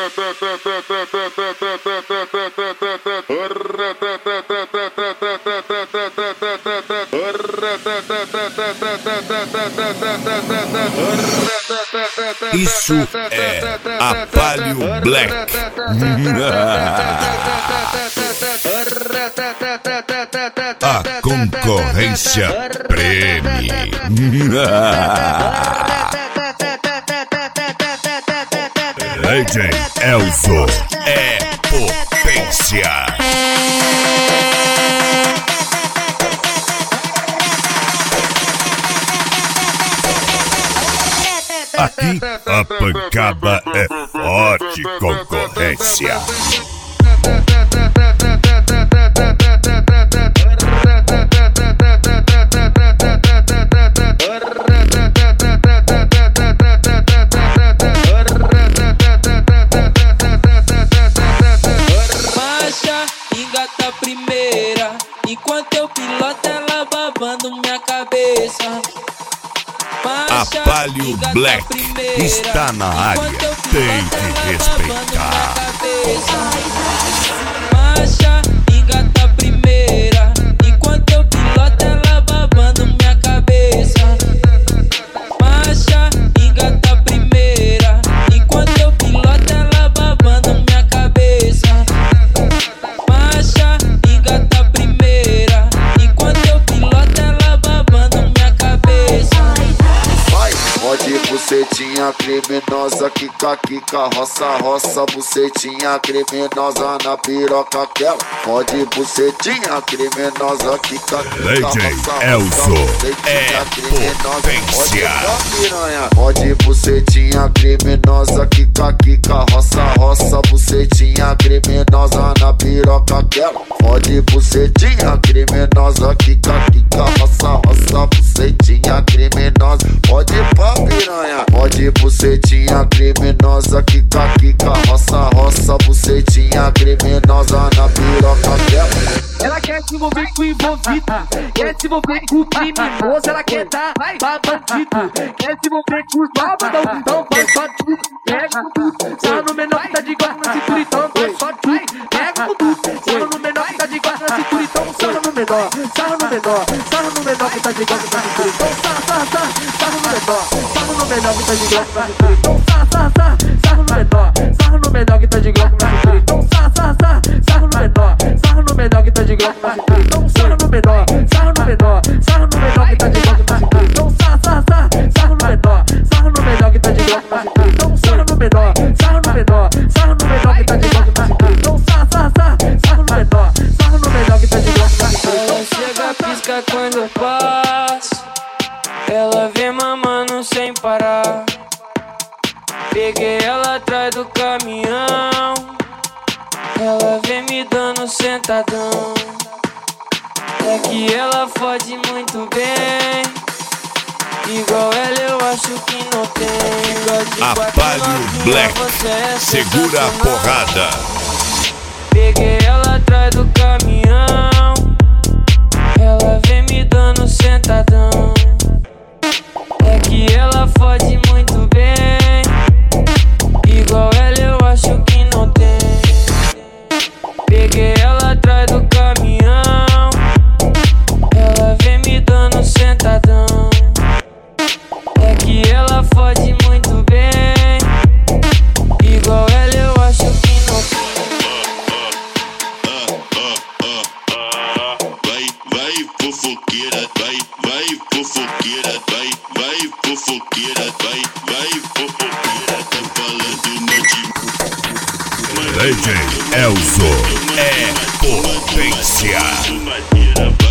Isso é Apalio Black. A concorrência preme. DJ Elzo é potência. Aqui a pancada é forte, concorrência. Marcha, engata a primeira, enquanto eu piloto ela babando minha cabeça. Apalio Black está na área, tem que respeitar. Marcha, engata a primeira, enquanto eu piloto ela babando minha cabeça. Marcha, engata a primeira, enquanto eu piloto ela babando minha cabeça. Marcha, engata a primeira, enquanto eu piloto ela babando minha cabeça. Pode bucetinha criminosa, quica, quica, roça, roça, bucetinha criminosa na piroca aquela. Pode bucetinha criminosa, quica, quica, roça, Elzo bucetinha potência. Pode bucetinha criminosa, quica, quica, roça, roça, bucetinha criminosa na piroca aquela. Pode bucetinha criminosa, quica, quica, roça, roça, bucetinha criminosa. Pode pá piranha, pode bucetinha criminosa, quica, quica, roça, roça, bucetinha criminosa na piroca dela. Ela quer se envolver com o envolvido, quer se envolver com o criminoso, ela quer dar pra bandido, quer se envolver com os babadão, então faz só tudo, pega tudo, sarra no menor que tá de guarda na cintura, então faz só tudo, pega tudo, sarra no menor que tá de guarda na cintura, então sarra no menor, sarra no menor, sarra no menor que tá de guarda na cintura, então sarra no menor, sarra no menor que tá de guarda na cintura, então sarra no menor, sarra no menor que tá de guarda na cintura, então sarra no menor, sarra no menor que tá de guarda na cintura, então sarra no menor, sarra no menor, sarra no menor que tá de guarda na cintura, então sarra no menor, sarra no menor que tá de guarda na cintura, então sarra no menor, sarra no menor, sarra no menor que tá de guarda na cintura, então sarra no menor, sarra no menor que tá de guarda na cintura. Ela chega, pisca quando eu passo, ela vem mamando sem parar. Peguei ela atrás do caminhão, ela vem me dando sentadão. É que ela fode muito bem, igual ela eu acho que não tem. Apalio Black, segura a porrada. Peguei ela atrás do caminhão, ela vem me dando sentadão. É que ela fode muito bem, igual ela eu acho que não tem. Peguei ela atrás do caminhão, ela vem me dando sentadão. É que ela fode muito bem, igual ela eu acho que não tem. Vai fofoqueira, vai fofoqueira, vai fofoqueira, vai fofoqueira, tá falando DJ Elzo é potência.